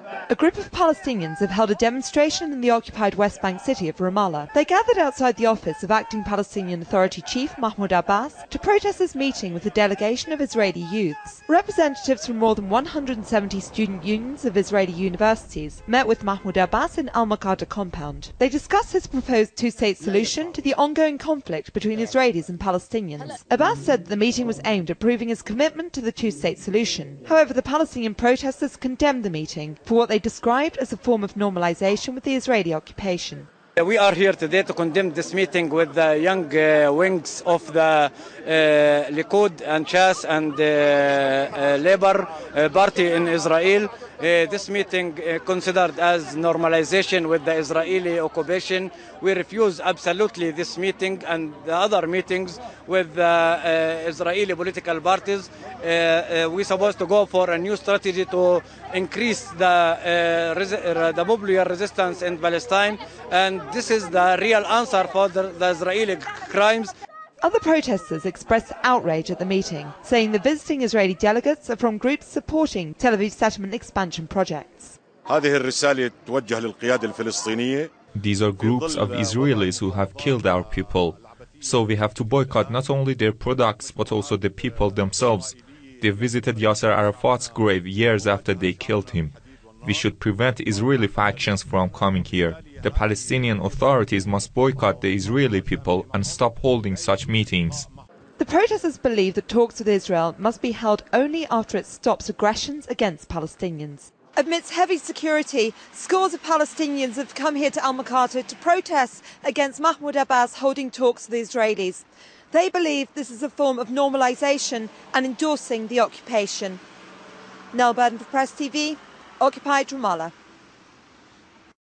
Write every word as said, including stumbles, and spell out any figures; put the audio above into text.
A group of Palestinians have held a demonstration in the occupied West Bank city of Ramallah. They gathered outside the office of Acting Palestinian Authority Chief Mahmoud Abbas to protest his meeting with a delegation of Israeli youths. Representatives from more than one hundred seventy student unions of Israeli universities met with Mahmoud Abbas in Al Makada compound. They discussed his proposed two-state solution to the ongoing conflict between Israelis and Palestinians. Abbas said that the meeting was aimed at proving his commitment to the two-state solution. However, the Palestinian protesters condemned the meeting for what they described as a form of normalization with the Israeli occupation. We are here today to condemn this meeting with the young uh, wings of the uh, Likud and Shas and uh, uh, Labour uh, Party in Israel. Uh, this meeting uh, considered as normalization with the Israeli occupation. We refuse absolutely this meeting and the other meetings with the uh, Israeli political parties. Uh, uh, we're supposed to go for a new strategy to increase the, uh, res- the popular resistance in Palestine, and this is the real answer for the, the Israeli crimes. Other protesters expressed outrage at the meeting, saying the visiting Israeli delegates are from groups supporting Tel Aviv settlement expansion projects. These are groups of Israelis who have killed our people. So we have to boycott not only their products but also the people themselves. They visited Yasser Arafat's grave years after they killed him. We should prevent Israeli factions from coming here. The Palestinian authorities must boycott the Israeli people and stop holding such meetings. The protesters believe that talks with Israel must be held only after it stops aggressions against Palestinians. Amidst heavy security, scores of Palestinians have come here to Al Makada to protest against Mahmoud Abbas holding talks with the Israelis. They believe this is a form of normalisation and endorsing the occupation. Nell Burden for Press T V, occupied Ramallah.